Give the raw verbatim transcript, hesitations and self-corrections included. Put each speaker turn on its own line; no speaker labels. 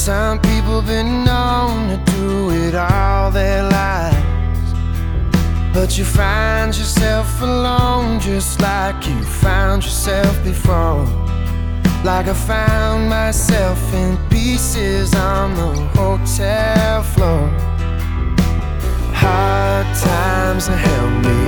Some people been known to do it all their lives, but you find yourself alone just like you found yourself before. Like I found myself in pieces on the hotel floor. Hard times have held me